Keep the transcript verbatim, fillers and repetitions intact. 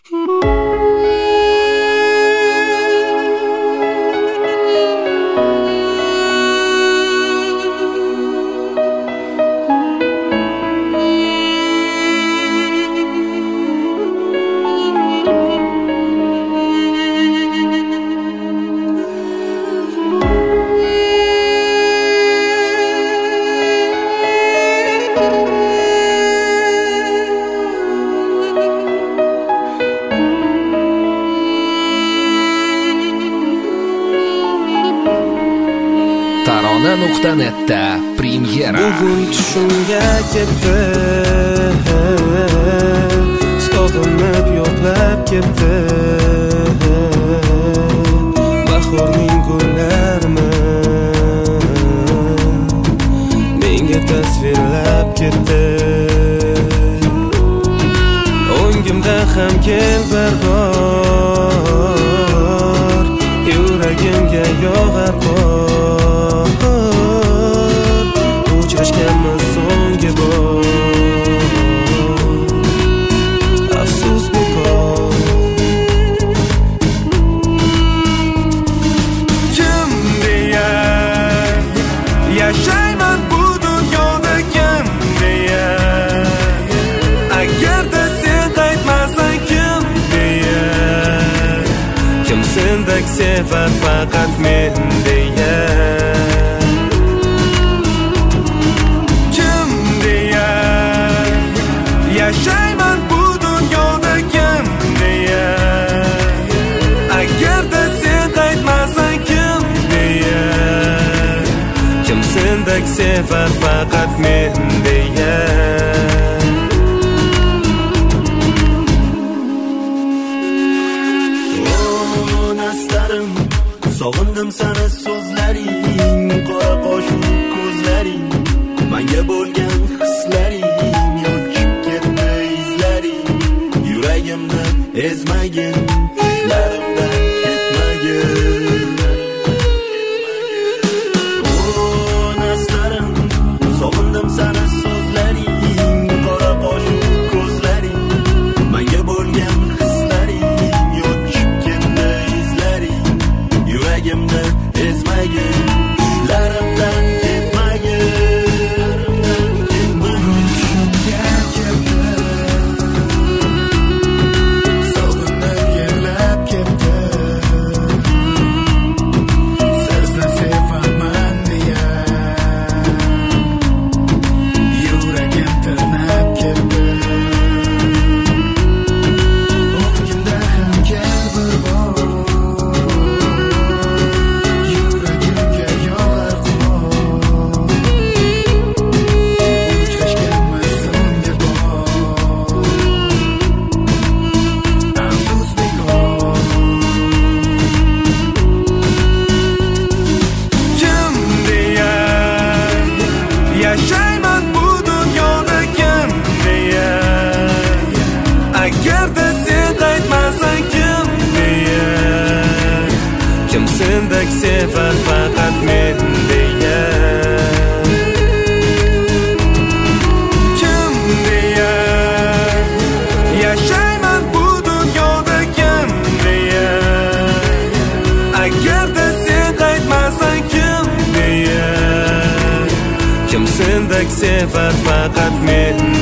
tarona nuqta netda premyera. Bugun tushimga ketdi, sog'inib yo'qlab ketdi. Bahorning gullarini menga tasvirlab ketdi. O'ngimda ham kel bir bor, yuragimga yog'ar qor. Uchrashganmiz so'nggi bor, afsus bekor. Kim deya yashayman bu dunyoda, kim deya agarda sen qaytmasang, kim deya kim sendek sevar faqat men deya. Yashayman bu dunyoda, kim deya agarda sen qaytmasang, kim deya kim sendek sevar faqat men deya. Oh nastarim, sog'indim seni so'zlaring, qora qosh ko'zlaring, menga bo'lgan hislaring. Yuragimni ezmagin, larimdan ketmagin. Oh nastarim, sog'indim seni so'zlaring, qora qosh ko'zlaring, menga bo'lgan hislaring. Yo'qib ketdi izlaring, yuragimni ezmagin, larimdan ketmagin. Bugun tushimga ketdi, yashayman bu dunyoda, kim deya agarda sen qaytmasang, kim deya kim sendek sevar faqat men deya. Kim deya yashayman bu dunyoda, kim deya agarda sen qaytmasang, kim deya kim sendek sevar faqat men